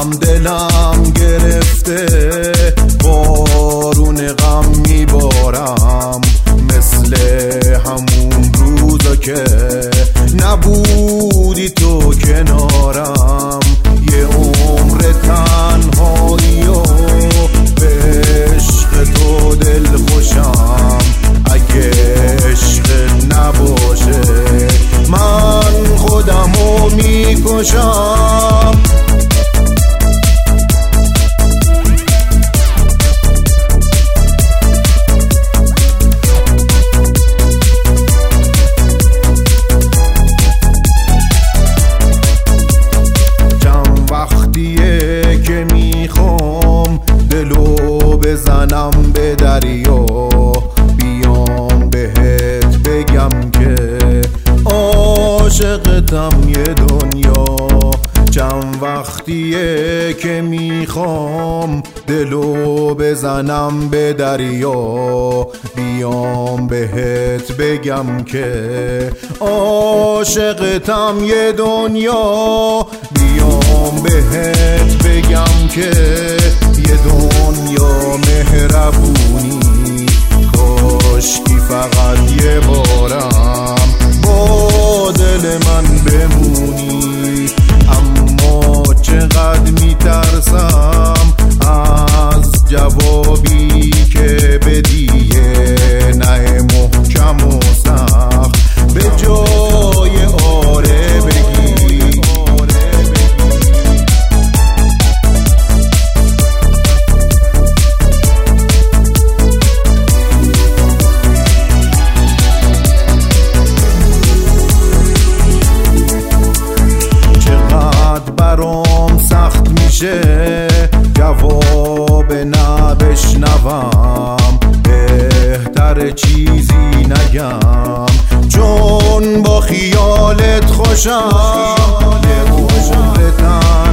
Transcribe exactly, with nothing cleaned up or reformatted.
دلم دلم گرفته، بارون غم میبارم مثل همون روزا که نبودی تو کنارم. یه عمر تنهایی و به عشق تو دل خوشم، اگه عشق نباشه من خودمو میکشم. که میخوام دلو بزنم به دریا، بیام بهت بگم که عاشقتم یه دنیا. چند وقتیه که میخوام دلو بزنم به دریا، بیام بهت بگم که عاشقتم یه دنیا. بیام بهت بگم که یه دنیا مهربونی، کاشکی فقط یه بارم با دل من بمونی. اما چقدر میترسم از جوابی که بدیه، نه محکم و سخت به جای آره بگی. برام سخت میشه جواب نه بشنوم، بهتر چیزی نگم چون با خیالت خوشم. یه عمر